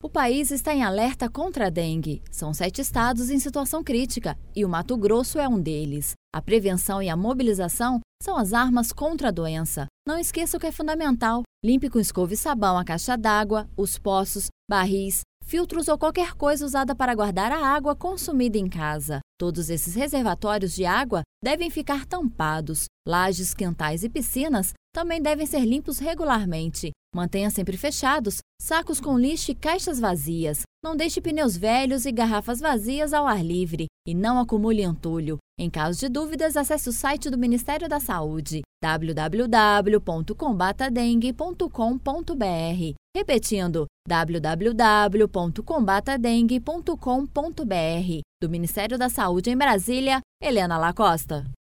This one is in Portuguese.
O país está em alerta contra a dengue. São 7 estados em situação crítica e o Mato Grosso é um deles. A prevenção e a mobilização são as armas contra a doença. Não esqueça o que é fundamental. Limpe com escova e sabão a caixa d'água, os poços, barris, filtros ou qualquer coisa usada para guardar a água consumida em casa. Todos esses reservatórios de água devem ficar tampados. Lajes, quintais e piscinas também devem ser limpos regularmente. Mantenha sempre fechados sacos com lixo e caixas vazias. Não deixe pneus velhos e garrafas vazias ao ar livre e não acumule entulho. Em caso de dúvidas, acesse o site do Ministério da Saúde, www.combatadengue.com.br. Repetindo, www.combatadengue.com.br. Do Ministério da Saúde em Brasília, Helena Lacosta.